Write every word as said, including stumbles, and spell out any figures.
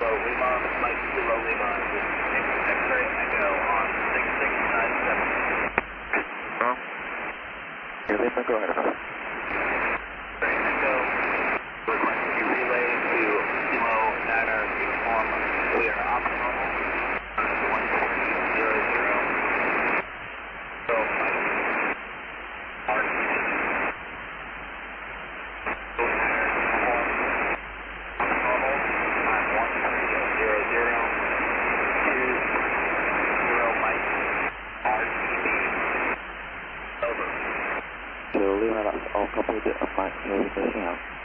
Kilo Lima, Mike Kilo Lima, this is X-ray Echo on six six nine seven. Well, Kilo Lima, go ahead. X-ray Echo, request to be relayed to Kilo Niner Uniform, we are optimal, one three zero zero. So, Mike, R T D. Kilo Lima, that's all completed. I'm Mike, here with the out.